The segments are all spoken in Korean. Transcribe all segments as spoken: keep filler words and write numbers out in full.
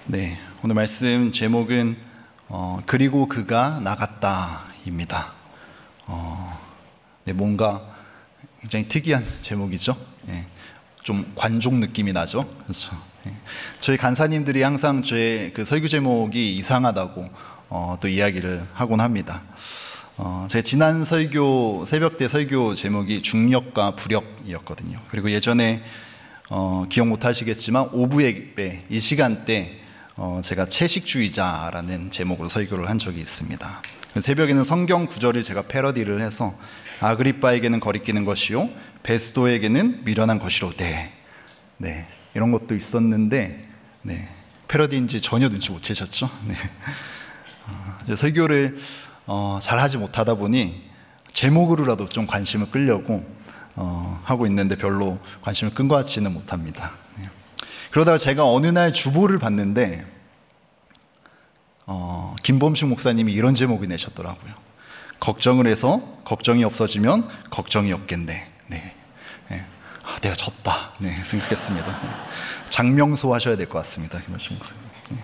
네, 오늘 말씀 제목은 어, 그리고 그가 나갔다입니다. 어, 네, 뭔가 굉장히 특이한 제목이죠. 네, 좀 관종 느낌이 나죠. 그렇죠. 네, 저희 간사님들이 항상 저의 그 설교 제목이 이상하다고 어, 또 이야기를 하곤 합니다. 어, 제 지난 설교 새벽 때 설교 제목이 중력과 부력이었거든요. 그리고 예전에 어, 기억 못 하시겠지만 오부 예배 이 시간대 어, 제가 채식주의자라는 제목으로 설교를 한 적이 있습니다. 새벽에는 성경 구절을 제가 패러디를 해서 아그리빠에게는 거리끼는 것이요 베스도에게는 미련한 것이로되 네, 이런 것도 있었는데 네, 패러디인지 전혀 눈치 못 채셨죠? 네. 어, 설교를 어, 잘 하지 못하다 보니 제목으로라도 좀 관심을 끌려고 어, 하고 있는데 별로 관심을 끈 것 같지는 못합니다. 네. 그러다가 제가 어느 날 주보를 봤는데 어, 김범식 목사님이 이런 제목을 내셨더라고요. 걱정을 해서 걱정이 없어지면 걱정이 없겠네. 네. 네. 아, 내가 졌다. 네, 생각했습니다. 네. 장명소 하셔야 될 것 같습니다. 김범식 목사님. 네.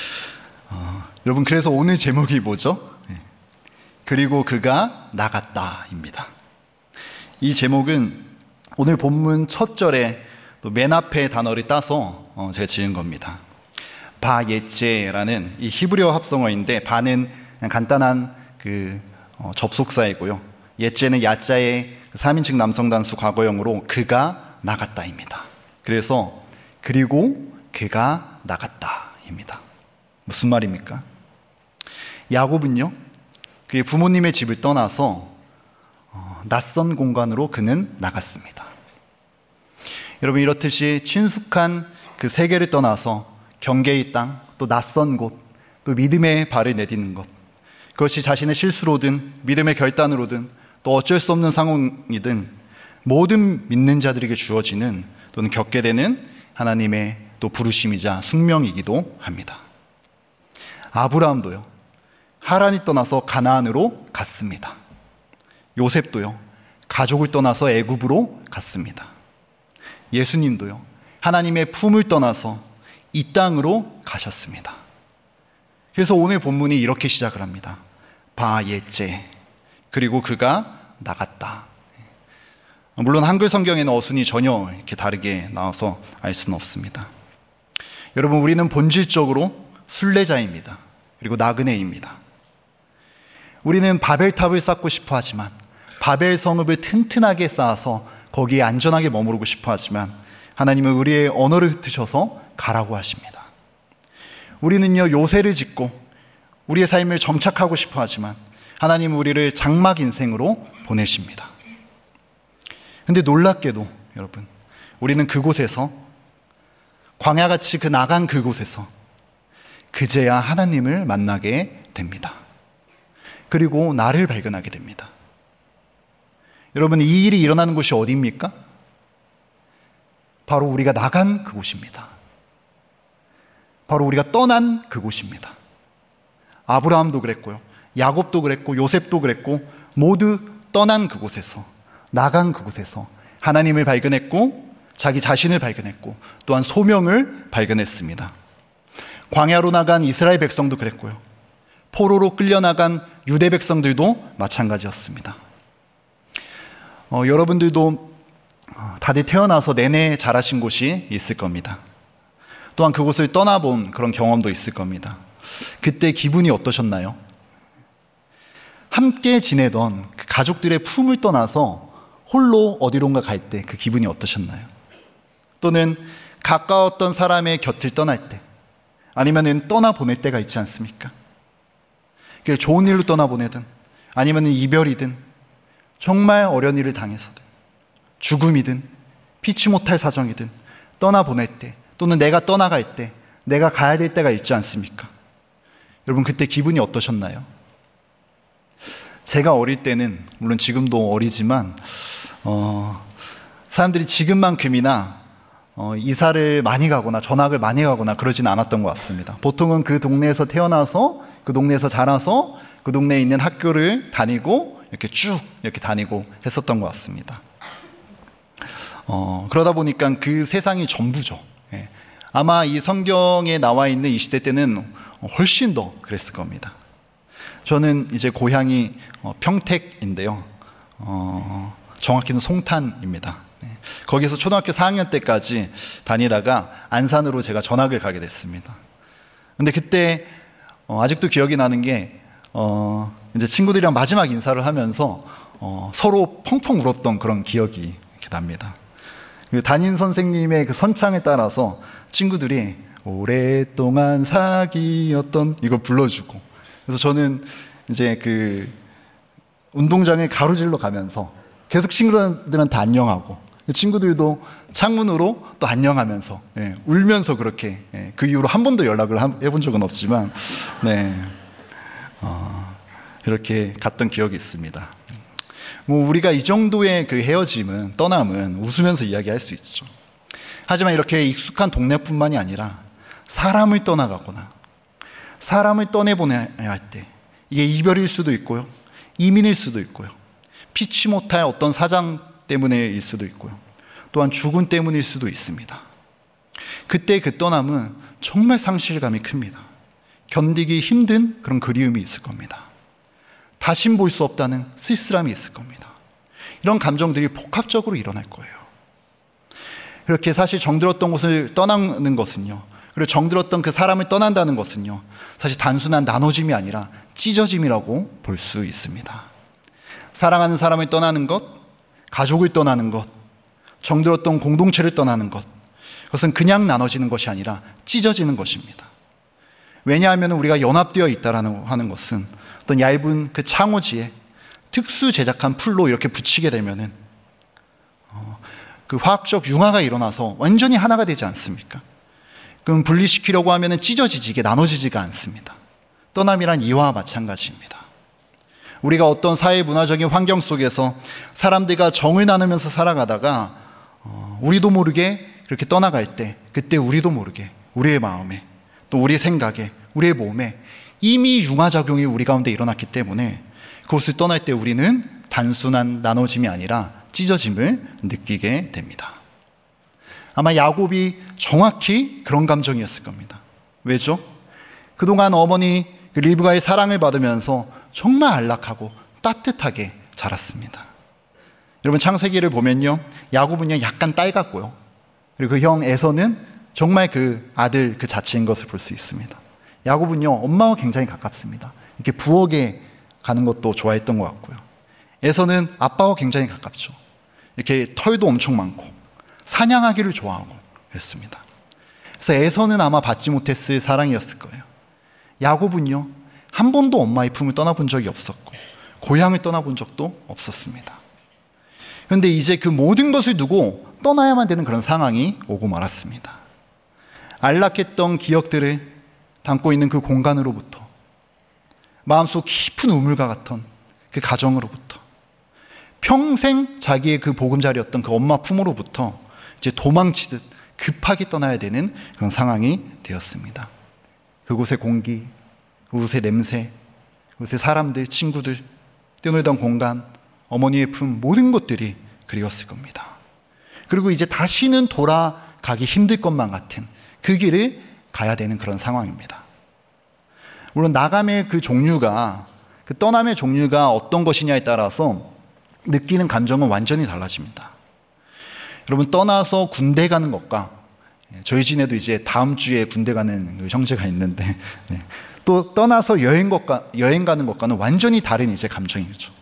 어, 여러분 그래서 오늘 제목이 뭐죠? 네. 그리고 그가 나갔다입니다. 이 제목은 오늘 본문 첫 절에 또 맨 앞에 단어를 따서 어, 제가 지은 겁니다. 바예제라는 이 히브리어 합성어인데 바는 그냥 간단한 그 어, 접속사이고요. 예제는 야자의 삼 인칭 남성 단수 과거형으로 그가 나갔다입니다. 그래서 그리고 그가 나갔다입니다. 무슨 말입니까? 야곱은요, 그의 부모님의 집을 떠나서 어, 낯선 공간으로 그는 나갔습니다. 여러분 이렇듯이 친숙한 그 세계를 떠나서 경계의 땅, 또 낯선 곳, 또 믿음의 발을 내딛는 것, 그것이 자신의 실수로든 믿음의 결단으로든 또 어쩔 수 없는 상황이든 모든 믿는 자들에게 주어지는 또는 겪게 되는 하나님의 또 부르심이자 숙명이기도 합니다. 아브라함도요, 하란이 떠나서 가나안으로 갔습니다. 요셉도요, 가족을 떠나서 애굽으로 갔습니다. 예수님도요, 하나님의 품을 떠나서 이 땅으로 가셨습니다. 그래서 오늘 본문이 이렇게 시작을 합니다. 바예제, 그리고 그가 나갔다. 물론 한글 성경에는 어순이 전혀 이렇게 다르게 나와서 알 수는 없습니다. 여러분 우리는 본질적으로 순례자입니다. 그리고 나그네입니다. 우리는 바벨탑을 쌓고 싶어 하지만 바벨 성읍을 튼튼하게 쌓아서 거기에 안전하게 머무르고 싶어 하지만 하나님은 우리의 언어를 흩으셔서 가라고 하십니다. 우리는요 요새를 짓고 우리의 삶을 정착하고 싶어 하지만 하나님은 우리를 장막 인생으로 보내십니다. 그런데 놀랍게도 여러분 우리는 그곳에서 광야같이 그 나간 그곳에서 그제야 하나님을 만나게 됩니다. 그리고 나를 발견하게 됩니다. 여러분 이 일이 일어나는 곳이 어디입니까? 바로 우리가 나간 그곳입니다. 바로 우리가 떠난 그곳입니다. 아브라함도 그랬고요, 야곱도 그랬고, 요셉도 그랬고, 모두 떠난 그곳에서, 나간 그곳에서 하나님을 발견했고 자기 자신을 발견했고 또한 소명을 발견했습니다. 광야로 나간 이스라엘 백성도 그랬고요, 포로로 끌려나간 유대 백성들도 마찬가지였습니다. 어, 여러분들도 다들 태어나서 내내 자라신 곳이 있을 겁니다. 또한 그곳을 떠나본 그런 경험도 있을 겁니다. 그때 기분이 어떠셨나요? 함께 지내던 그 가족들의 품을 떠나서 홀로 어디론가 갈 때 그 기분이 어떠셨나요? 또는 가까웠던 사람의 곁을 떠날 때, 아니면 떠나보낼 때가 있지 않습니까? 좋은 일로 떠나보내든 아니면 이별이든 정말 어려운 일을 당해서든 죽음이든 피치 못할 사정이든 떠나보낼 때 또는 내가 떠나갈 때 내가 가야 될 때가 있지 않습니까? 여러분 그때 기분이 어떠셨나요? 제가 어릴 때는 물론 지금도 어리지만 어, 사람들이 지금만큼이나 어, 이사를 많이 가거나 전학을 많이 가거나 그러진 않았던 것 같습니다. 보통은 그 동네에서 태어나서 그 동네에서 자라서 그 동네에 있는 학교를 다니고 이렇게 쭉 이렇게 다니고 했었던 것 같습니다. 어, 그러다 보니까 그 세상이 전부죠. 예. 아마 이 성경에 나와 있는 이 시대 때는 훨씬 더 그랬을 겁니다. 저는 이제 고향이 평택인데요. 어, 정확히는 송탄입니다. 거기서 초등학교 사 학년 때까지 다니다가 안산으로 제가 전학을 가게 됐습니다. 근데 그때 어, 아직도 기억이 나는 게 어, 이제 친구들이랑 마지막 인사를 하면서 어, 서로 펑펑 울었던 그런 기억이 이렇게 납니다. 그 담임 선생님의 그 선창에 따라서 친구들이 오랫동안 사귀었던 이걸 불러주고, 그래서 저는 이제 그 운동장에 가로질러 가면서 계속 친구들한테 안녕하고, 친구들도 창문으로 또 안녕하면서, 예, 울면서 그렇게, 예, 그 이후로 한 번도 연락을 해본 적은 없지만, 네, 어, 이렇게 갔던 기억이 있습니다. 뭐 우리가 이 정도의 그 헤어짐은, 떠남은 웃으면서 이야기할 수 있죠. 하지만 이렇게 익숙한 동네뿐만이 아니라 사람을 떠나가거나 사람을 떠내보내야 할 때, 이게 이별일 수도 있고요, 이민일 수도 있고요, 피치 못할 어떤 사장 때문일 수도 있고요, 또한 죽음 때문일 수도 있습니다. 그때 그 떠남은 정말 상실감이 큽니다. 견디기 힘든 그런 그리움이 있을 겁니다. 다신 볼 수 없다는 쓸쓸함이 있을 겁니다. 이런 감정들이 복합적으로 일어날 거예요. 그렇게 사실 정들었던 곳을 떠나는 것은요, 그리고 정들었던 그 사람을 떠난다는 것은요, 사실 단순한 나눠짐이 아니라 찢어짐이라고 볼 수 있습니다. 사랑하는 사람을 떠나는 것, 가족을 떠나는 것, 정들었던 공동체를 떠나는 것, 그것은 그냥 나눠지는 것이 아니라 찢어지는 것입니다. 왜냐하면 우리가 연합되어 있다라는 하는 것은 어떤 얇은 그 창호지에 특수 제작한 풀로 이렇게 붙이게 되면은 어, 그 화학적 융화가 일어나서 완전히 하나가 되지 않습니까? 그럼 분리시키려고 하면은 찢어지지, 이게 나눠지지가 않습니다. 떠남이란 이와 마찬가지입니다. 우리가 어떤 사회 문화적인 환경 속에서 사람들과 정을 나누면서 살아가다가 어, 우리도 모르게 그렇게 떠나갈 때, 그때 우리도 모르게 우리의 마음에, 또 우리의 생각에, 우리의 몸에 이미 융화작용이 우리 가운데 일어났기 때문에 그곳을 떠날 때 우리는 단순한 나눠짐이 아니라 찢어짐을 느끼게 됩니다. 아마 야곱이 정확히 그런 감정이었을 겁니다. 왜죠? 그동안 어머니 리브가의 사랑을 받으면서 정말 안락하고 따뜻하게 자랐습니다. 여러분, 창세기를 보면요, 야곱은요 약간 딸 같고요, 그리고 그 형 에서는 정말 그 아들 그 자체인 것을 볼 수 있습니다. 야곱은요 엄마와 굉장히 가깝습니다. 이렇게 부엌에 가는 것도 좋아했던 것 같고요, 에서는 아빠와 굉장히 가깝죠. 이렇게 털도 엄청 많고 사냥하기를 좋아하고 그랬습니다. 그래서 에서는 아마 받지 못했을 사랑이었을 거예요. 야곱은요 한 번도 엄마의 품을 떠나본 적이 없었고 고향을 떠나본 적도 없었습니다. 그런데 이제 그 모든 것을 두고 떠나야만 되는 그런 상황이 오고 말았습니다. 안락했던 기억들을 담고 있는 그 공간으로부터, 마음속 깊은 우물과 같은 그 가정으로부터, 평생 자기의 그 보금자리였던 그 엄마 품으로부터 이제 도망치듯 급하게 떠나야 되는 그런 상황이 되었습니다. 그곳의 공기, 그곳의 냄새, 그곳의 사람들, 친구들, 뛰어놀던 공간, 어머니의 품, 모든 것들이 그리웠을 겁니다. 그리고 이제 다시는 돌아가기 힘들 것만 같은 그 길을 가야 되는 그런 상황입니다. 물론 나감의 그 종류가, 그 떠남의 종류가 어떤 것이냐에 따라서 느끼는 감정은 완전히 달라집니다. 여러분, 떠나서 군대 가는 것과, 저희 집에도 이제 다음 주에 군대 가는 그 형제가 있는데, 네. 또 떠나서 여행 것과, 여행 가는 것과는 완전히 다른 이제 감정이죠.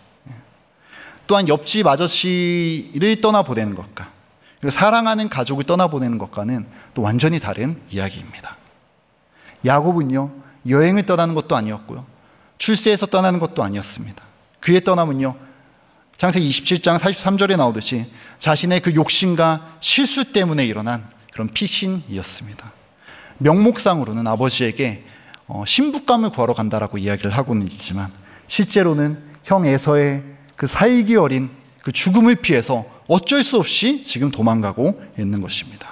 또한 옆집 아저씨를 떠나보내는 것과, 그리고 사랑하는 가족을 떠나보내는 것과는 또 완전히 다른 이야기입니다. 야곱은요 여행을 떠나는 것도 아니었고요, 출세해서 떠나는 것도 아니었습니다. 그의 떠남은요 창세기 이십칠 장 사십삼 절에 나오듯이 자신의 그 욕심과 실수 때문에 일어난 그런 피신이었습니다. 명목상으로는 아버지에게 신부감을 구하러 간다라고 이야기를 하고는 있지만, 실제로는 형 에서의 그 살기 어린 그 죽음을 피해서 어쩔 수 없이 지금 도망가고 있는 것입니다.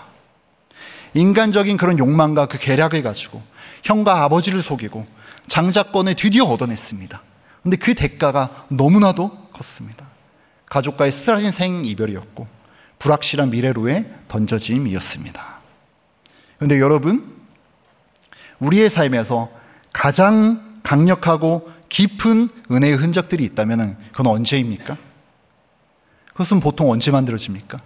인간적인 그런 욕망과 그 계략을 가지고 형과 아버지를 속이고 장자권을 드디어 얻어냈습니다. 그런데 그 대가가 너무나도 컸습니다. 가족과의 쓰라린 생이별이었고 불확실한 미래로의 던져짐이었습니다. 그런데 여러분, 우리의 삶에서 가장 강력하고 깊은 은혜의 흔적들이 있다면 그건 언제입니까? 그것은 보통 언제 만들어집니까?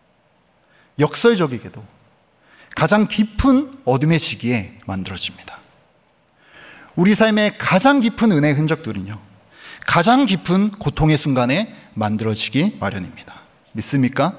역설적이게도 가장 깊은 어둠의 시기에 만들어집니다. 우리 삶의 가장 깊은 은혜의 흔적들은요, 가장 깊은 고통의 순간에 만들어지기 마련입니다. 믿습니까?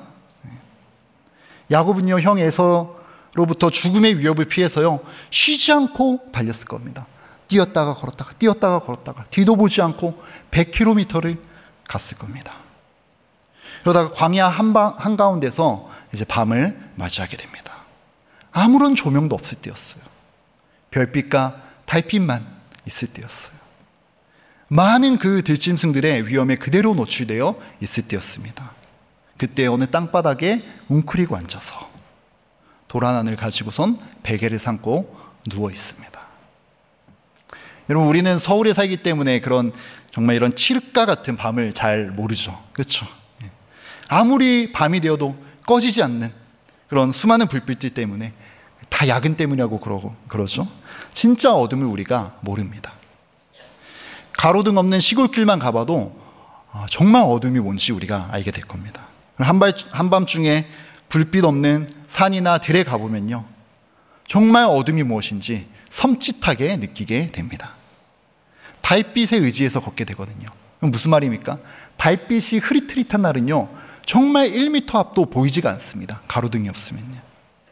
야곱은요, 형 에서로부터 죽음의 위협을 피해서요, 쉬지 않고 달렸을 겁니다. 뛰었다가 걸었다가 뛰었다가 걸었다가 뒤도 보지 않고 백 킬로미터를 갔을 겁니다. 그러다가 광야 한방, 한가운데서 이제 밤을 맞이하게 됩니다. 아무런 조명도 없을 때였어요. 별빛과 달빛만 있을 때였어요. 많은 그 들짐승들의 위험에 그대로 노출되어 있을 때였습니다. 그때 어느 땅바닥에 웅크리고 앉아서 도란안을 가지고선 베개를 삼고 누워 있습니다. 여러분, 우리는 서울에 살기 때문에 그런 정말 이런 칠흑과 같은 밤을 잘 모르죠. 그렇죠? 아무리 밤이 되어도 꺼지지 않는 그런 수많은 불빛들 때문에 다 야근 때문이라고 그러고 그러죠. 진짜 어둠을 우리가 모릅니다. 가로등 없는 시골길만 가봐도 정말 어둠이 뭔지 우리가 알게 될 겁니다. 한밤, 한밤중에 불빛 없는 산이나 들에 가보면요, 정말 어둠이 무엇인지 섬찟하게 느끼게 됩니다. 달빛에 의지해서 걷게 되거든요. 무슨 말입니까? 달빛이 흐릿흐릿한 날은요, 정말 일 미터 앞도 보이지가 않습니다. 가로등이 없으면요.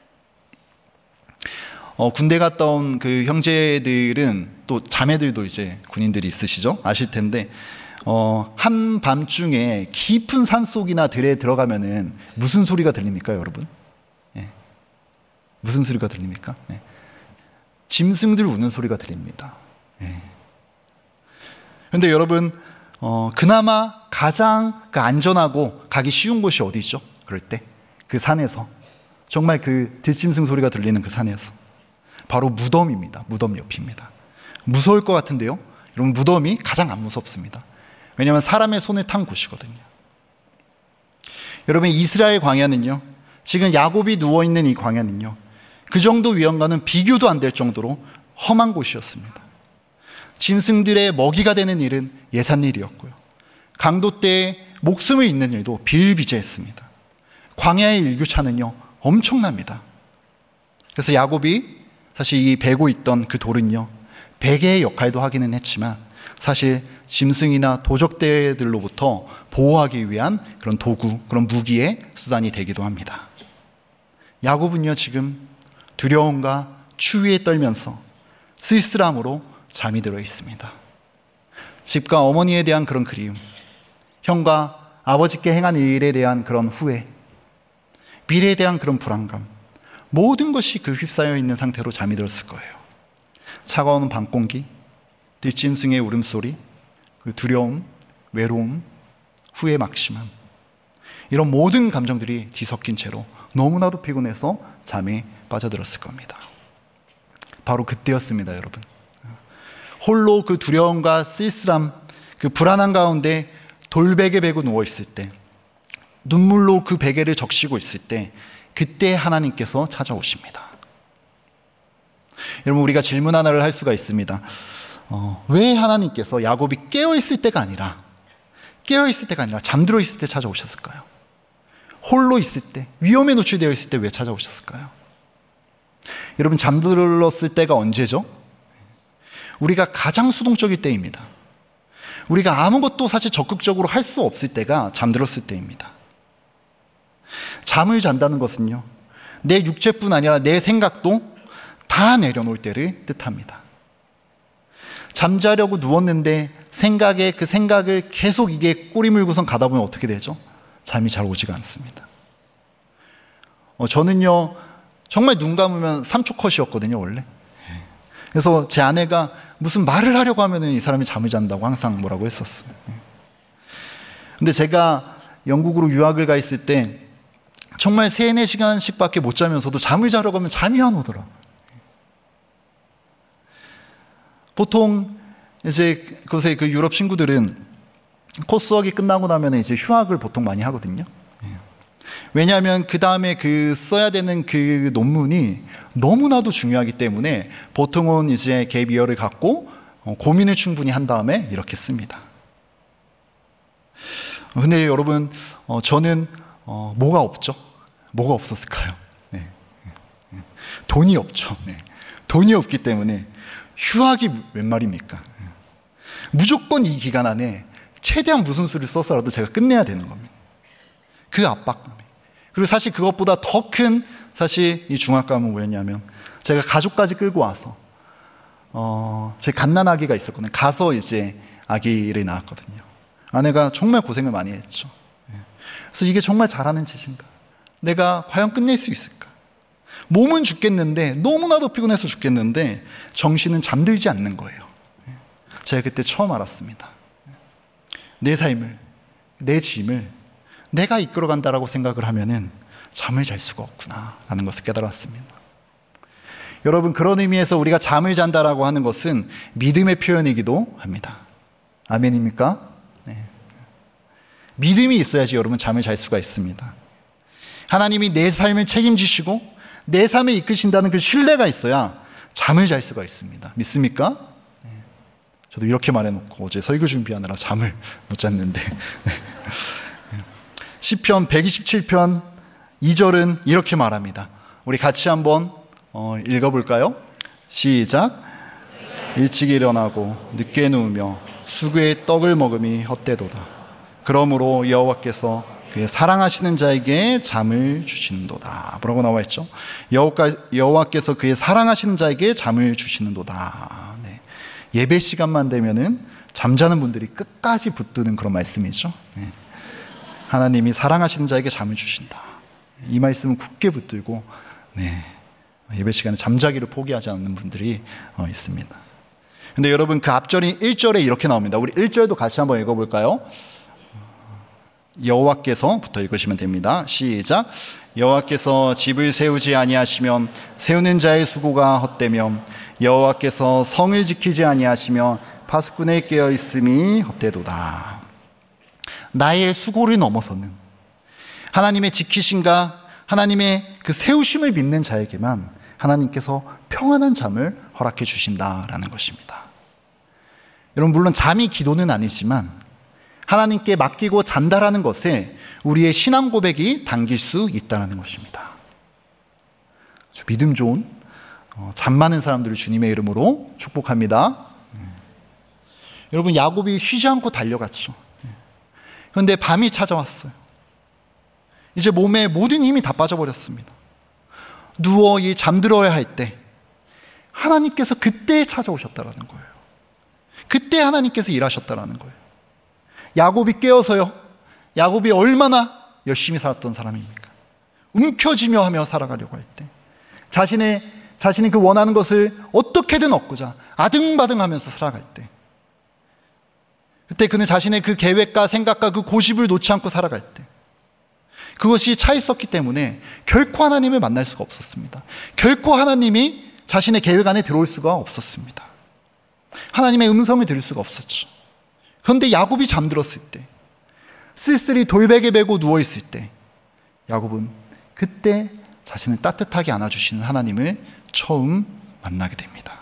어, 군대 갔다 온 그 형제들은, 또 자매들도 이제 군인들이 있으시죠? 아실 텐데, 어, 한밤중에 깊은 산속이나 들에 들어가면은 무슨 소리가 들립니까, 여러분? 예. 무슨 소리가 들립니까? 예. 짐승들 우는 소리가 들립니다. 예. 그런데 여러분, 어, 그나마 가장 그 안전하고 가기 쉬운 곳이 어디죠? 그럴 때 그 산에서, 정말 그 들짐승 소리가 들리는 그 산에서, 바로 무덤입니다. 무덤 옆입니다. 무서울 것 같은데요, 여러분, 무덤이 가장 안 무섭습니다. 왜냐하면 사람의 손을 탄 곳이거든요. 여러분, 이스라엘 광야는요, 지금 야곱이 누워있는 이 광야는요, 그 정도 위험과는 비교도 안 될 정도로 험한 곳이었습니다. 짐승들의 먹이가 되는 일은 예산 일이었고요, 강도 때에 목숨을 잇는 일도 비일비재했습니다. 광야의 일교차는요, 엄청납니다. 그래서 야곱이 사실 이 베고 있던 그 돌은요, 베개의 역할도 하기는 했지만 사실 짐승이나 도적대들로부터 보호하기 위한 그런 도구, 그런 무기의 수단이 되기도 합니다. 야곱은요, 지금 두려움과 추위에 떨면서 쓸쓸함으로 잠이 들어 있습니다. 집과 어머니에 대한 그런 그리움, 형과 아버지께 행한 일에 대한 그런 후회, 미래에 대한 그런 불안감, 모든 것이 그 휩싸여 있는 상태로 잠이 들었을 거예요. 차가운 밤 공기, 들짐승의 울음소리, 그 두려움, 외로움, 후회 막심함, 이런 모든 감정들이 뒤섞인 채로 너무나도 피곤해서 잠에 빠져들었을 겁니다. 바로 그때였습니다, 여러분. 홀로 그 두려움과 쓸쓸함, 그 불안한 가운데 돌베개 베고 누워있을 때, 눈물로 그 베개를 적시고 있을 때, 그때 하나님께서 찾아오십니다. 여러분, 우리가 질문 하나를 할 수가 있습니다. 어, 왜 하나님께서 야곱이 깨어있을 때가 아니라 깨어있을 때가 아니라 잠들어 있을 때 찾아오셨을까요? 홀로 있을 때, 위험에 노출되어 있을 때 왜 찾아오셨을까요? 여러분, 잠들었을 때가 언제죠? 우리가 가장 수동적일 때입니다. 우리가 아무것도 사실 적극적으로 할 수 없을 때가 잠들었을 때입니다. 잠을 잔다는 것은요, 내 육체뿐 아니라 내 생각도 다 내려놓을 때를 뜻합니다. 잠자려고 누웠는데 생각에 그 생각을 계속 이게 꼬리 물고선 가다 보면 어떻게 되죠? 잠이 잘 오지가 않습니다. 어, 저는요, 정말 눈 감으면 삼 초 컷이었거든요, 원래. 그래서 제 아내가 무슨 말을 하려고 하면은 이 사람이 잠을 잔다고 항상 뭐라고 했었어요. 근데 제가 영국으로 유학을 가 있을 때 정말 세네 시간씩 밖에 못 자면서도 잠을 자려고 하면 잠이 안 오더라. 보통 이제 그곳에 그 유럽 친구들은 코스웍이 끝나고 나면 이제 휴학을 보통 많이 하거든요. 왜냐하면 그 다음에 그 써야 되는 그 논문이 너무나도 중요하기 때문에 보통은 이제 갭 이어를 갖고 고민을 충분히 한 다음에 이렇게 씁니다. 근데 여러분, 어, 저는 어, 뭐가 없죠? 뭐가 없었을까요? 네. 돈이 없죠. 네. 돈이 없기 때문에 휴학이 웬 말입니까? 무조건 이 기간 안에 최대한 무슨 수를 써서라도 제가 끝내야 되는 겁니다. 그 압박감이. 그리고 사실 그것보다 더 큰 사실 이 중압감은 뭐였냐면 제가 가족까지 끌고 와서 어, 제 갓난아기가 있었거든요. 가서 이제 아기를 낳았거든요. 아내가 정말 고생을 많이 했죠. 그래서 이게 정말 잘하는 짓인가? 내가 과연 끝낼 수 있을까? 몸은 죽겠는데 너무나도 피곤해서 죽겠는데 정신은 잠들지 않는 거예요. 제가 그때 처음 알았습니다. 내 삶을, 내 짐을 내가 이끌어간다라고 생각을 하면은 잠을 잘 수가 없구나 라는 것을 깨달았습니다. 여러분, 그런 의미에서 우리가 잠을 잔다라고 하는 것은 믿음의 표현이기도 합니다. 아멘입니까? 네. 믿음이 있어야지 여러분 잠을 잘 수가 있습니다. 하나님이 내 삶을 책임지시고 내 삶을 이끄신다는 그 신뢰가 있어야 잠을 잘 수가 있습니다. 믿습니까? 네. 저도 이렇게 말해놓고 어제 설교 준비하느라 잠을 못 잤는데 시편 백이십칠 편 이 절은 이렇게 말합니다. 우리 같이 한번 어, 읽어볼까요? 시작. 일찍 일어나고 늦게 누우며 수구의 떡을 먹음이 헛되도다. 그러므로 여호와께서 그의 사랑하시는 자에게 잠을 주시는도다. 뭐라고 나와 있죠? 여호와께서 그의 사랑하시는 자에게 잠을 주시는도다. 네. 예배 시간만 되면은 잠자는 분들이 끝까지 붙드는 그런 말씀이죠. 네. 하나님이 사랑하시는 자에게 잠을 주신다. 이 말씀은 굳게 붙들고 네. 예배 시간에 잠자기를 포기하지 않는 분들이 어, 있습니다. 근데 여러분, 그 앞절이 일 절에 이렇게 나옵니다. 우리 일 절도 같이 한번 읽어볼까요? 여호와께서부터 읽으시면 됩니다. 시작. 여호와께서 집을 세우지 아니하시면 세우는 자의 수고가 헛되며 여호와께서 성을 지키지 아니하시며 파수꾼의 깨어 있음이 헛되도다. 나의 수고를 넘어서는 하나님의 지키심과 하나님의 그 세우심을 믿는 자에게만 하나님께서 평안한 잠을 허락해 주신다라는 것입니다. 여러분, 물론 잠이 기도는 아니지만 하나님께 맡기고 잔다라는 것에 우리의 신앙 고백이 담길 수 있다는 것입니다. 아주 믿음 좋은 잠 많은 사람들을 주님의 이름으로 축복합니다. 여러분, 야곱이 쉬지 않고 달려갔죠. 그런데 밤이 찾아왔어요. 이제 몸에 모든 힘이 다 빠져버렸습니다. 누워 이 잠들어야 할 때 하나님께서 그때 찾아오셨다라는 거예요. 그때 하나님께서 일하셨다라는 거예요. 야곱이 깨어서요. 야곱이 얼마나 열심히 살았던 사람입니까? 움켜쥐며 하며 살아가려고 할 때 자신의, 자신이 그 원하는 것을 어떻게든 얻고자 아등바등하면서 살아갈 때 그때 그는 자신의 그 계획과 생각과 그 고집을 놓지 않고 살아갈 때 그것이 차 있었기 때문에 결코 하나님을 만날 수가 없었습니다. 결코 하나님이 자신의 계획 안에 들어올 수가 없었습니다. 하나님의 음성을 들을 수가 없었죠. 그런데 야곱이 잠들었을 때, 쓸쓸히 돌베개 베고 누워있을 때 야곱은 그때 자신을 따뜻하게 안아주시는 하나님을 처음 만나게 됩니다.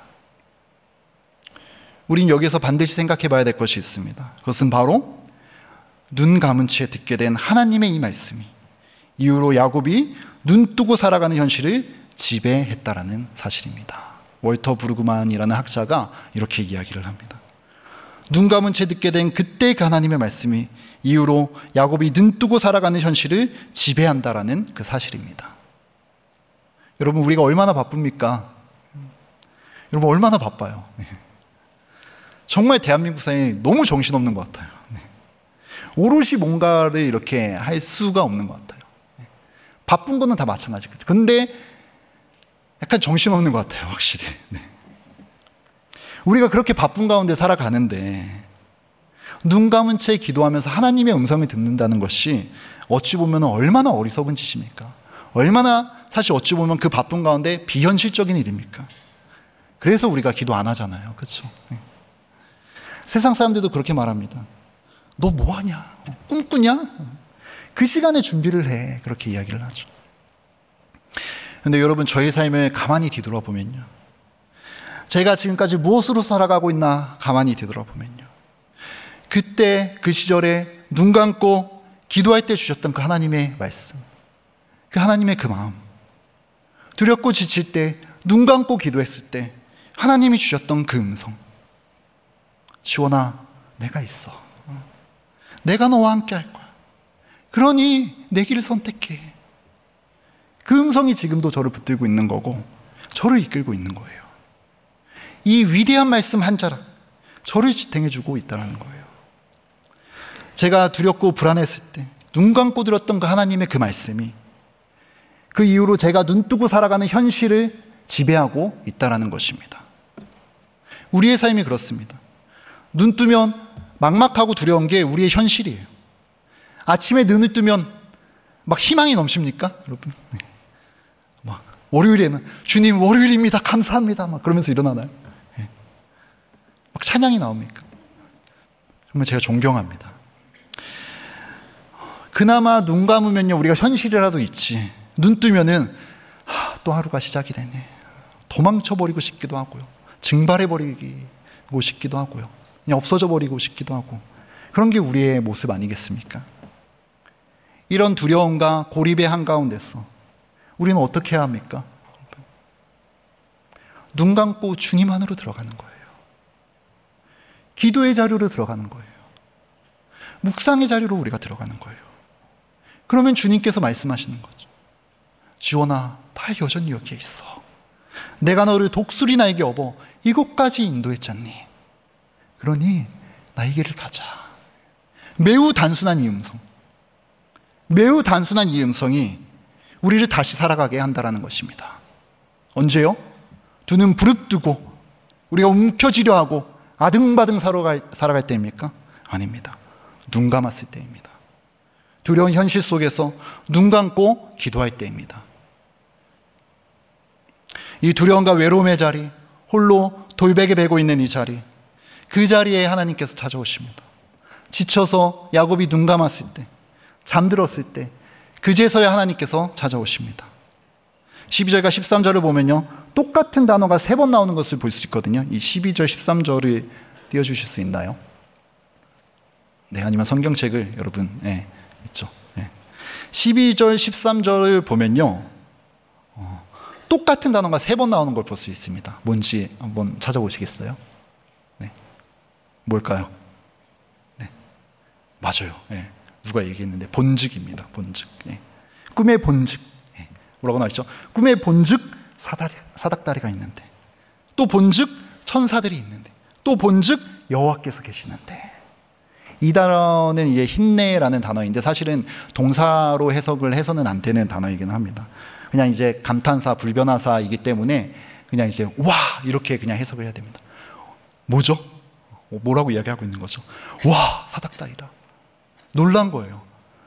우린 여기서 반드시 생각해 봐야 될 것이 있습니다. 그것은 바로 눈 감은 채 듣게 된 하나님의 이 말씀이 이후로 야곱이 눈 뜨고 살아가는 현실을 지배했다라는 사실입니다. 월터 브루그만이라는 학자가 이렇게 이야기를 합니다. 눈 감은 채 듣게 된 그때 그 하나님의 말씀이 이후로 야곱이 눈 뜨고 살아가는 현실을 지배한다라는 그 사실입니다. 여러분, 우리가 얼마나 바쁩니까? 여러분, 얼마나 바빠요. 네. 정말 대한민국 사회에 너무 정신없는 것 같아요. 네. 오롯이 뭔가를 이렇게 할 수가 없는 것 같아요. 네. 바쁜 거는 다 마찬가지거든요. 근데 약간 정신없는 것 같아요, 확실히. 네. 우리가 그렇게 바쁜 가운데 살아가는데 눈 감은 채 기도하면서 하나님의 음성을 듣는다는 것이 어찌 보면 얼마나 어리석은 짓입니까? 얼마나 사실 어찌 보면 그 바쁜 가운데 비현실적인 일입니까? 그래서 우리가 기도 안 하잖아요. 그렇죠? 네. 세상 사람들도 그렇게 말합니다. 너 뭐하냐? 꿈꾸냐? 그 시간에 준비를 해. 그렇게 이야기를 하죠. 근데 여러분, 저의 삶을 가만히 뒤돌아보면요, 제가 지금까지 무엇으로 살아가고 있나 가만히 뒤돌아보면요, 그때 그 시절에 눈 감고 기도할 때 주셨던 그 하나님의 말씀, 그 하나님의 그 마음, 두렵고 지칠 때 눈 감고 기도했을 때 하나님이 주셨던 그 음성, 지원아, 내가 있어. 내가 너와 함께 할 거야. 그러니 내 길을 선택해. 그 음성이 지금도 저를 붙들고 있는 거고 저를 이끌고 있는 거예요. 이 위대한 말씀 한 자락, 저를 지탱해주고 있다는 거예요. 제가 두렵고 불안했을 때 눈 감고 들었던 그 하나님의 그 말씀이 그 이후로 제가 눈 뜨고 살아가는 현실을 지배하고 있다는 것입니다. 우리의 삶이 그렇습니다. 눈 뜨면 막막하고 두려운 게 우리의 현실이에요. 아침에 눈을 뜨면 막 희망이 넘칩니까? 여러분, 막 월요일에는 주님 월요일입니다, 감사합니다, 막 그러면서 일어나나요? 막 찬양이 나옵니까? 정말 제가 존경합니다. 그나마 눈 감으면요, 우리가 현실이라도 있지, 눈 뜨면은 하, 또 하루가 시작이 되네. 도망쳐버리고 싶기도 하고요, 증발해버리고 싶기도 하고요, 그냥 없어져 버리고 싶기도 하고, 그런 게 우리의 모습 아니겠습니까? 이런 두려움과 고립의 한가운데서 우리는 어떻게 해야 합니까? 눈 감고 주님 안으로 들어가는 거예요. 기도의 자리로 들어가는 거예요. 묵상의 자리로 우리가 들어가는 거예요. 그러면 주님께서 말씀하시는 거죠. 지원아, 다 여전히 여기에 있어. 내가 너를 독수리 날개 업어 이곳까지 인도했잖니. 그러니 나의 길을 가자. 매우 단순한 이 음성, 매우 단순한 이 음성이 우리를 다시 살아가게 한다는 것입니다. 언제요? 두 눈 부릅뜨고 우리가 움켜쥐려 하고 아등바등 살아갈, 살아갈 때입니까? 아닙니다. 눈 감았을 때입니다. 두려운 현실 속에서 눈 감고 기도할 때입니다. 이 두려움과 외로움의 자리, 홀로 돌베개 베고 있는 이 자리, 그 자리에 하나님께서 찾아오십니다. 지쳐서 야곱이 눈 감았을 때, 잠들었을 때, 그제서야 하나님께서 찾아오십니다. 십이 절과 십삼 절을 보면요, 똑같은 단어가 세 번 나오는 것을 볼 수 있거든요. 이 십이 절, 십삼 절을 띄워주실 수 있나요? 네, 아니면 성경책을 여러분, 네, 있죠. 네. 십이 절, 십삼 절을 보면요, 어, 똑같은 단어가 세 번 나오는 걸 볼 수 있습니다. 뭔지 한번 찾아보시겠어요? 네. 뭘까요? 네. 맞아요. 네. 누가 얘기했는데 본즉입니다. 본즉. 네. 꿈의 본즉. 네. 뭐라고 나왔죠? 꿈의 본즉 사다리, 사닥다리가 있는데, 또 본즉 천사들이 있는데, 또 본즉 여호와께서 계시는데. 이 단어는 이제 힘내라는 단어인데 사실은 동사로 해석을 해서는 안 되는 단어이긴 합니다. 그냥 이제 감탄사, 불변하사이기 때문에 그냥 이제 와 이렇게 그냥 해석을 해야 됩니다. 뭐죠? 뭐라고 이야기하고 있는 거죠? 와, 사닥다리다. 놀란 거예요.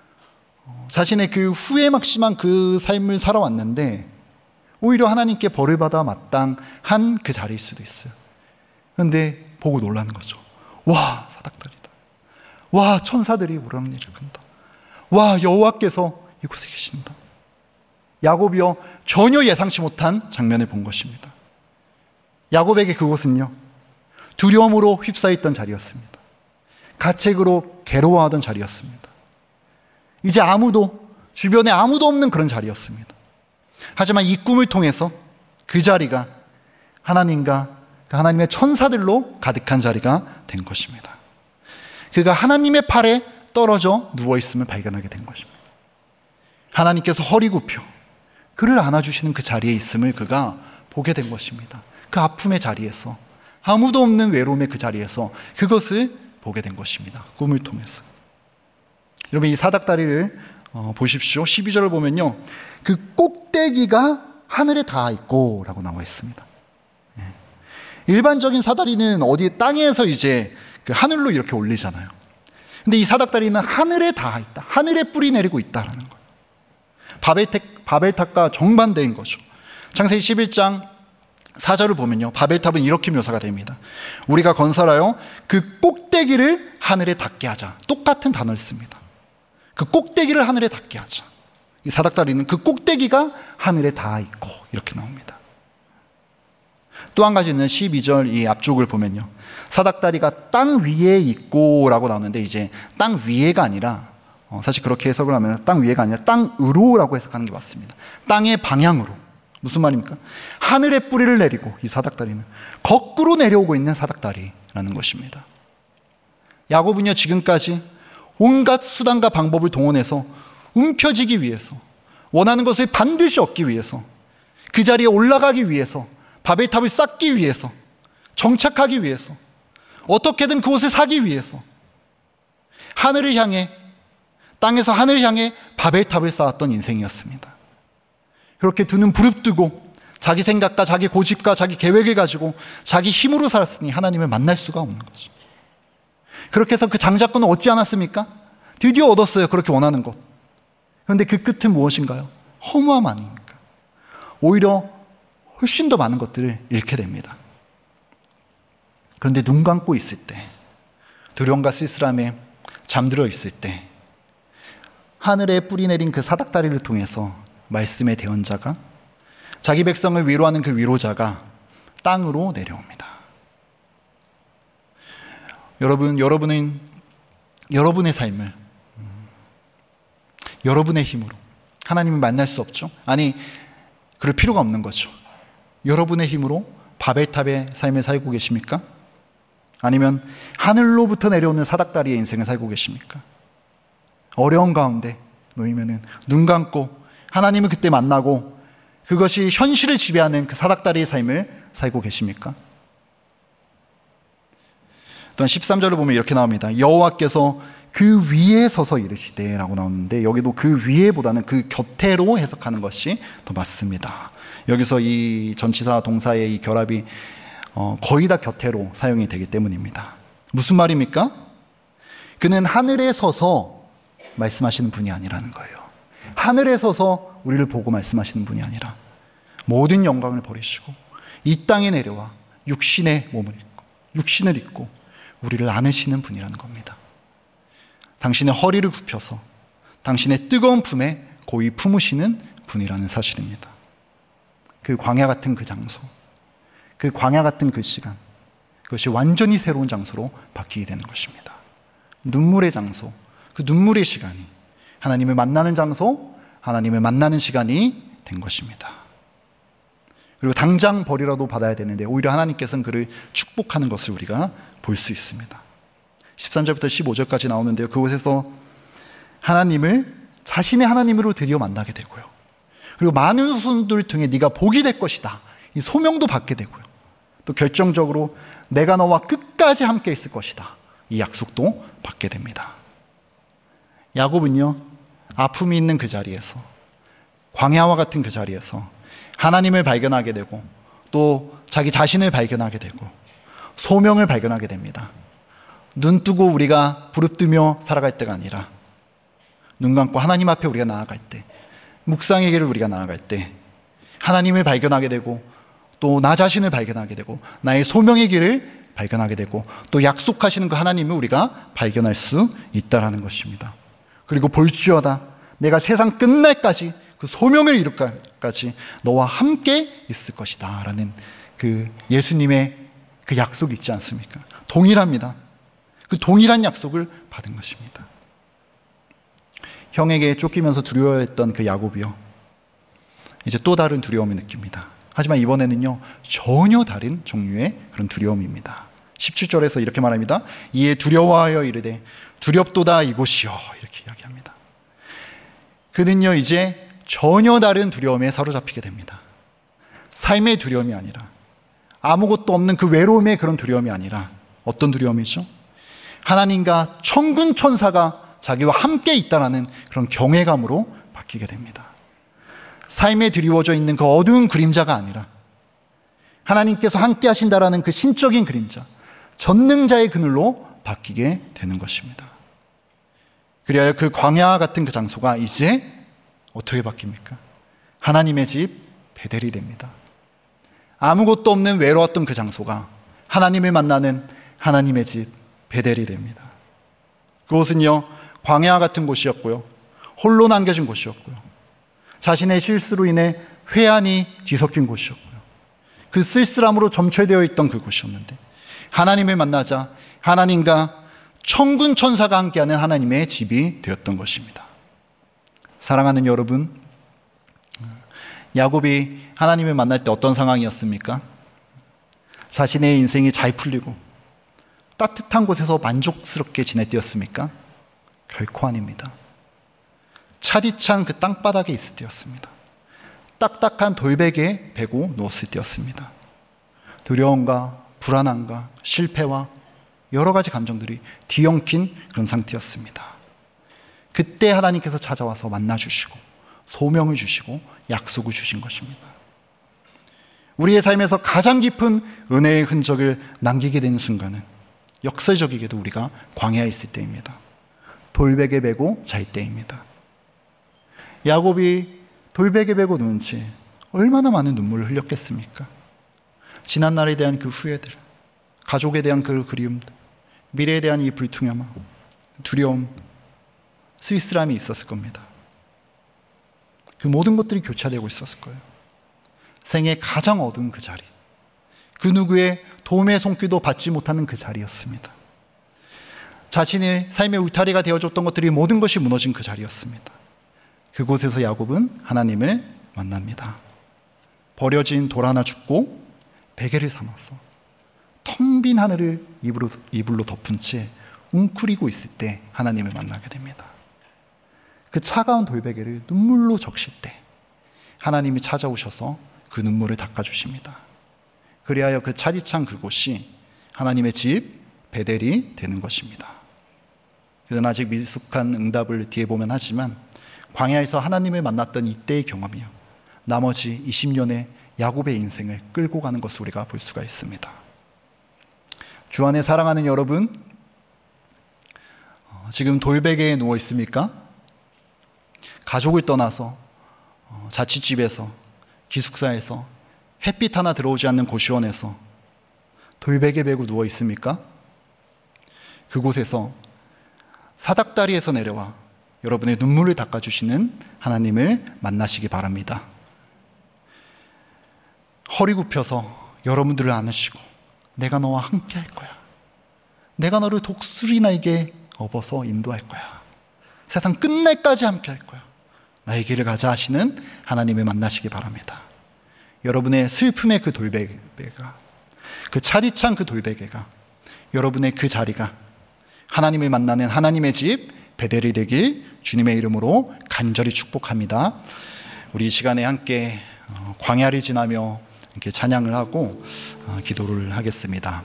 자신의 그 후회 막심한 그 삶을 살아왔는데 오히려 하나님께 벌을 받아 마땅한 그 자리일 수도 있어요. 그런데 보고 놀라는 거죠. 와, 사닥다리다. 와, 천사들이 우라는 일을 한다. 와, 여호와께서 이곳에 계신다. 야곱이요, 전혀 예상치 못한 장면을 본 것입니다. 야곱에게 그곳은요, 두려움으로 휩싸였던 자리였습니다. 가책으로 괴로워하던 자리였습니다. 이제 아무도, 주변에 아무도 없는 그런 자리였습니다. 하지만 이 꿈을 통해서 그 자리가 하나님과 하나님의 천사들로 가득한 자리가 된 것입니다. 그가 하나님의 팔에 떨어져 누워있음을 발견하게 된 것입니다. 하나님께서 허리 굽혀 그를 안아주시는 그 자리에 있음을 그가 보게 된 것입니다. 그 아픔의 자리에서, 아무도 없는 외로움의 그 자리에서 그것을 보게 된 것입니다. 꿈을 통해서. 여러분, 이 사닥다리를 어, 보십시오. 십이 절을 보면요, 그 꼭대기가 하늘에 닿아 있고 라고 나와 있습니다. 예. 일반적인 사다리는 어디 땅에서 이제 그 하늘로 이렇게 올리잖아요. 근데 이 사닥다리는 하늘에 닿아 있다, 하늘에 뿌리 내리고 있다라는 거예요. 바벨탑, 바벨탑과 정반대인 거죠. 창세기 십일 장 사 절을 보면요, 바벨탑은 이렇게 묘사가 됩니다. 우리가 건설하여 그 꼭대기를 하늘에 닿게 하자. 똑같은 단어를 씁니다. 그 꼭대기를 하늘에 닿게 하자. 이 사닥다리는 그 꼭대기가 하늘에 닿아 있고 이렇게 나옵니다. 또 한 가지는 십이 절 이 앞쪽을 보면요, 사닥다리가 땅 위에 있고 라고 나오는데, 이제 땅 위에가 아니라 어, 사실 그렇게 해석을 하면 땅 위에가 아니라 땅으로라고 해석하는 게 맞습니다. 땅의 방향으로. 무슨 말입니까? 하늘의 뿌리를 내리고 이 사닥다리는 거꾸로 내려오고 있는 사닥다리라는 것입니다. 야곱은요, 지금까지 온갖 수단과 방법을 동원해서 움켜쥐기 위해서, 원하는 것을 반드시 얻기 위해서, 그 자리에 올라가기 위해서, 바벨탑을 쌓기 위해서, 정착하기 위해서, 어떻게든 그곳을 사기 위해서 하늘을 향해, 땅에서 하늘을 향해 바벨탑을 쌓았던 인생이었습니다. 그렇게 두 눈 부릅뜨고 자기 생각과 자기 고집과 자기 계획을 가지고 자기 힘으로 살았으니 하나님을 만날 수가 없는 거죠. 그렇게 해서 그 장자권을 얻지 않았습니까? 드디어 얻었어요, 그렇게 원하는 것. 그런데 그 끝은 무엇인가요? 허무함 아닙니까? 오히려 훨씬 더 많은 것들을 잃게 됩니다. 그런데 눈 감고 있을 때, 두려움과 쓸쓸함에 잠들어 있을 때, 하늘에 뿌리 내린 그 사닥다리를 통해서 말씀의 대언자가, 자기 백성을 위로하는 그 위로자가 땅으로 내려옵니다. 여러분, 여러분은 여러분의 삶을 음, 여러분의 힘으로 하나님을 만날 수 없죠? 아니, 그럴 필요가 없는 거죠. 여러분의 힘으로 바벨탑의 삶을 살고 계십니까? 아니면 하늘로부터 내려오는 사닥다리의 인생을 살고 계십니까? 어려운 가운데 놓이면은 눈 감고 하나님을 그때 만나고 그것이 현실을 지배하는 그 사닥다리의 삶을 살고 계십니까? 또한 십삼 절을 보면 이렇게 나옵니다. 여호와께서 그 위에 서서 이르시되 라고 나오는데, 여기도 그 위에보다는 그 곁에로 해석하는 것이 더 맞습니다. 여기서 이 전치사 동사의 이 결합이 어, 거의 다 곁에로 사용이 되기 때문입니다. 무슨 말입니까? 그는 하늘에 서서 말씀하시는 분이 아니라는 거예요. 하늘에 서서 우리를 보고 말씀하시는 분이 아니라 모든 영광을 버리시고 이 땅에 내려와 육신의 몸을 입고 육신을 입고 우리를 안으시는 분이라는 겁니다. 당신의 허리를 굽혀서 당신의 뜨거운 품에 고이 품으시는 분이라는 사실입니다. 그 광야 같은 그 장소, 그 광야 같은 그 시간, 그것이 완전히 새로운 장소로 바뀌게 되는 것입니다. 눈물의 장소, 그 눈물의 시간이 하나님을 만나는 장소, 하나님을 만나는 시간이 된 것입니다. 그리고 당장 벌이라도 받아야 되는데 오히려 하나님께서는 그를 축복하는 것을 우리가 볼 수 있습니다. 십삼 절부터 십오 절까지 나오는데요, 그곳에서 하나님을 자신의 하나님으로 드디어 만나게 되고요, 그리고 많은 후손들을 통해 네가 복이 될 것이다, 이 소명도 받게 되고요, 또 결정적으로 내가 너와 끝까지 함께 있을 것이다, 이 약속도 받게 됩니다. 야곱은요, 아픔이 있는 그 자리에서, 광야와 같은 그 자리에서 하나님을 발견하게 되고 또 자기 자신을 발견하게 되고 소명을 발견하게 됩니다. 눈 뜨고 우리가 부릅뜨며 살아갈 때가 아니라 눈 감고 하나님 앞에 우리가 나아갈 때, 묵상의 길을 우리가 나아갈 때 하나님을 발견하게 되고 또 나 자신을 발견하게 되고 나의 소명의 길을 발견하게 되고 또 약속하시는 그 하나님을 우리가 발견할 수 있다는 것입니다. 그리고 볼지어다 내가 세상 끝날까지 그 소명을 이룰까지 너와 함께 있을 것이다 라는 그 예수님의 그 약속이 있지 않습니까? 동일합니다. 그 동일한 약속을 받은 것입니다. 형에게 쫓기면서 두려워했던 그 야곱이요, 이제 또 다른 두려움을 느낍니다. 하지만 이번에는요, 전혀 다른 종류의 그런 두려움입니다. 십칠 절에서 이렇게 말합니다. 이에 두려워하여 이르되 두렵도다 이곳이요, 이렇게 이야기합니다. 그는요, 이제 전혀 다른 두려움에 사로잡히게 됩니다. 삶의 두려움이 아니라, 아무것도 없는 그 외로움의 그런 두려움이 아니라 어떤 두려움이죠? 하나님과 천군 천사가 자기와 함께 있다라는 그런 경외감으로 바뀌게 됩니다. 삶에 드리워져 있는 그 어두운 그림자가 아니라 하나님께서 함께 하신다라는 그 신적인 그림자, 전능자의 그늘로 바뀌게 되는 것입니다. 그래야 그 광야 같은 그 장소가 이제 어떻게 바뀝니까? 하나님의 집 베델이 됩니다. 아무것도 없는 외로웠던 그 장소가 하나님을 만나는 하나님의 집 베델이 됩니다. 그곳은요, 광야 같은 곳이었고요, 홀로 남겨진 곳이었고요. 자신의 실수로 인해 회한이 뒤섞인 곳이었고요. 그 쓸쓸함으로 점철되어 있던 그곳이었는데 하나님을 만나자 하나님과 천군 천사가 함께하는 하나님의 집이 되었던 것입니다. 사랑하는 여러분, 야곱이 하나님을 만날 때 어떤 상황이었습니까? 자신의 인생이 잘 풀리고 따뜻한 곳에서 만족스럽게 지낼 때였습니까? 결코 아닙니다. 차디찬 그 땅바닥에 있을 때였습니다. 딱딱한 돌베개에 베고 누웠을 때였습니다. 두려움과 불안함과 실패와 여러 가지 감정들이 뒤엉킨 그런 상태였습니다. 그때 하나님께서 찾아와서 만나주시고 소명을 주시고 약속을 주신 것입니다. 우리의 삶에서 가장 깊은 은혜의 흔적을 남기게 되는 순간은 역설적이게도 우리가 광야에 있을 때입니다. 돌베개 베고 잘 때입니다. 야곱이 돌베개 베고 누운 채 얼마나 많은 눈물을 흘렸겠습니까? 지난날에 대한 그 후회들, 가족에 대한 그 그리움들, 미래에 대한 이 불투명함, 두려움, 쓸쓸함이 있었을 겁니다. 그 모든 것들이 교차되고 있었을 거예요. 생애 가장 어두운 그 자리, 그 누구의 도움의 손길도 받지 못하는 그 자리였습니다. 자신의 삶의 울타리가 되어줬던 것들이 모든 것이 무너진 그 자리였습니다. 그곳에서 야곱은 하나님을 만납니다. 버려진 돌 하나 줍고 베개를 삼아서 텅 빈 하늘을 이불로, 이불로 덮은 채 웅크리고 있을 때 하나님을 만나게 됩니다. 그 차가운 돌베개를 눈물로 적실 때 하나님이 찾아오셔서 그 눈물을 닦아주십니다. 그리하여 그 차디찬 그곳이 하나님의 집 베델이 되는 것입니다. 그는 아직 미숙한 응답을 뒤에 보면 하지만 광야에서 하나님을 만났던 이때의 경험이요, 나머지 이십 년의 야곱의 인생을 끌고 가는 것을 우리가 볼 수가 있습니다. 주 안에 사랑하는 여러분, 지금 돌베개에 누워 있습니까? 가족을 떠나서 자취집에서, 기숙사에서, 햇빛 하나 들어오지 않는 고시원에서 돌베개 베고 누워 있습니까? 그곳에서 사닥다리에서 내려와 여러분의 눈물을 닦아주시는 하나님을 만나시기 바랍니다. 허리 굽혀서 여러분들을 안으시고 내가 너와 함께 할 거야. 내가 너를 독수리 날개에 업어서 인도할 거야. 세상 끝날까지 함께 할 거야. 나의 길을 가자 하시는 하나님을 만나시기 바랍니다. 여러분의 슬픔의 그 돌베개가, 그 차디찬 그 돌베개가, 여러분의 그 자리가 하나님을 만나는 하나님의 집 베델이 되길 주님의 이름으로 간절히 축복합니다. 우리 이 시간에 함께 광야를 지나며 이렇게 찬양을 하고 기도를 하겠습니다.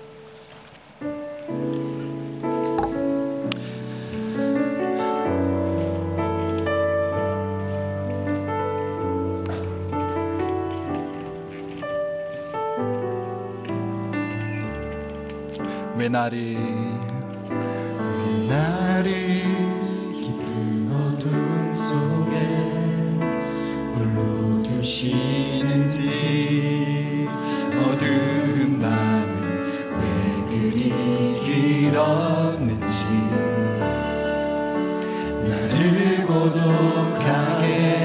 왜 나를 왜 나를 깊은 어둠 속에 홀로 두시는지, 어두운 밤은 왜 그리 길었는지, 나를 고독하게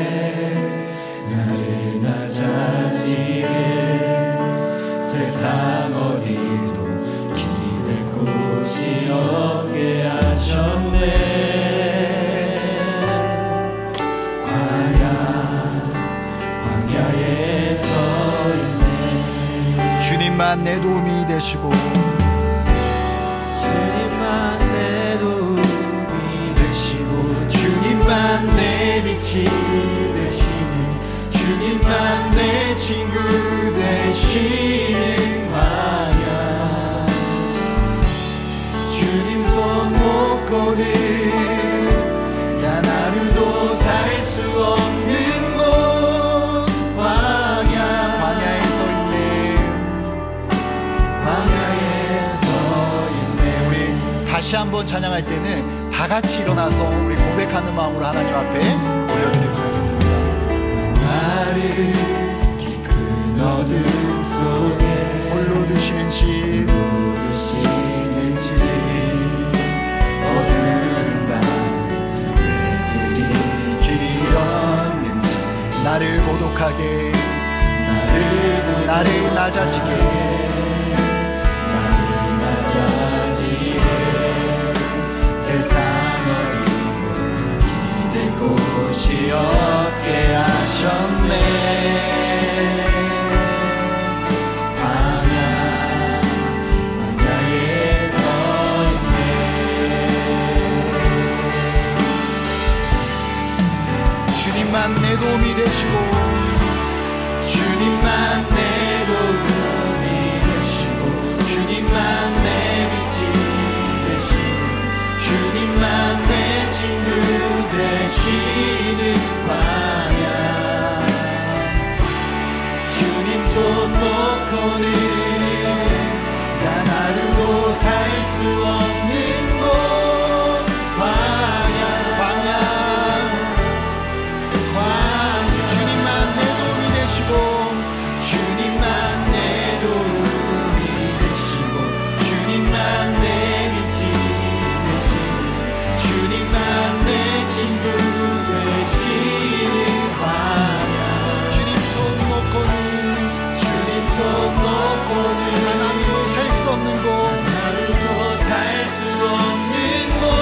나를 낮아지게 세상 어디도 곳이 없게 하셨네. 광야, 광야에 서 있네. 주님만 내 도움이 되시고, 주님만 내 도움이 되시고, 주님만 내 빛이 되시네. 주님만 내 친구 되시는 광야, 주님 손 놓고는 단 하루도 살 수 없는 곳, 광야, 광야에 서 있네. 광야에 서 있네. 우리 다시 한번 찬양할 때는 다 같이 일어나서 우리 고백하는 마음으로 하나님 앞에 올려드리도록 하겠습니다. 나를 깊은 어둠 속에 홀로 두시는지, 홀로 두시는지, 어두운 밤 왜 그리 나르고 살 수 없는 곳 광야 광야 광야 주님만 내 도움이 되시고 주님만 내 도움이 되시고 주님만 내 빛이 되시고 주님만 내 친구 되시는 광야 주님 손 놓고는 주님 손 놓고는 하나님도 살 수 없는 곳 나르고 살 수 없는 곳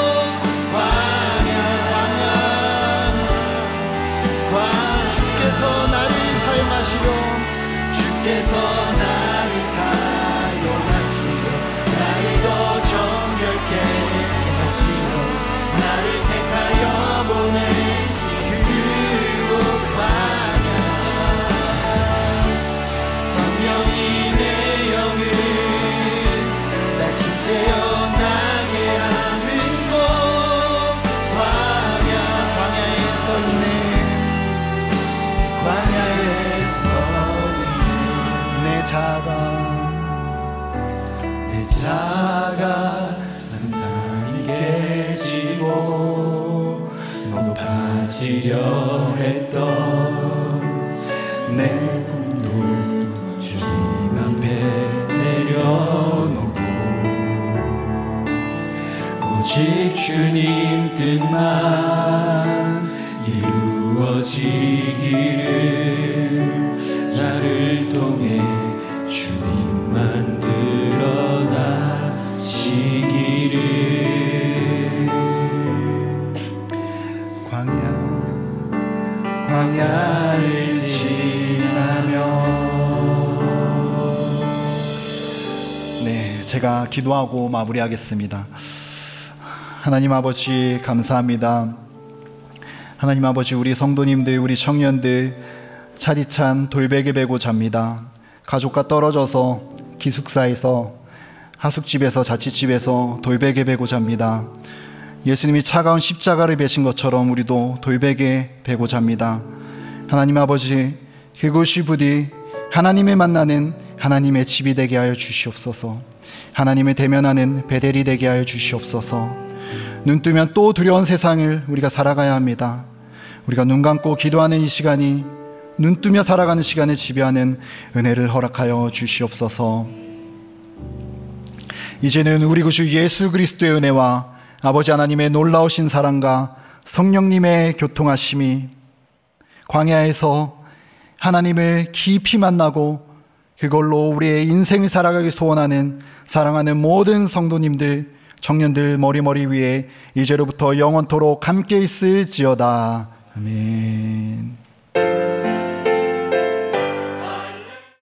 광야 광야 광야 주께서 나를 사용하시려 주께서 나를 사용하시려 나를 더 정결케 하시려 나를 택하여 보내신 그곳 광야 성령이 내 영을 다시 재어나게 하는 곳 광야 광야에 서 있네 광야에서 내 자가 내 자가 상상이 깨지고 높아지려 했던 내 꿈도 주님 앞에 내려놓고 오직 주님 뜻만 이루어지기를 나를 통해 주님만 드러나시기를 광야 광야를 지나며 네, 제가 기도하고 마무리하겠습니다. 하나님 아버지 감사합니다. 하나님 아버지 우리 성도님들 우리 청년들 차디찬 돌베개 베고 잡니다. 가족과 떨어져서 기숙사에서 하숙집에서 자취집에서 돌베개 베고 잡니다. 예수님이 차가운 십자가를 베신 것처럼 우리도 돌베개 베고 잡니다. 하나님 아버지 그곳이 부디 하나님을 만나는 하나님의 집이 되게 하여 주시옵소서. 하나님을 대면하는 베델이 되게 하여 주시옵소서. 눈 뜨면 또 두려운 세상을 우리가 살아가야 합니다. 우리가 눈 감고 기도하는 이 시간이 눈 뜨며 살아가는 시간을 지배하는 은혜를 허락하여 주시옵소서. 이제는 우리 구주 예수 그리스도의 은혜와 아버지 하나님의 놀라우신 사랑과 성령님의 교통하심이 광야에서 하나님을 깊이 만나고 그걸로 우리의 인생을 살아가기 소원하는 사랑하는 모든 성도님들 청년들 머리머리 위에 이제로부터 영원토록 함께 있을지어다. 아멘.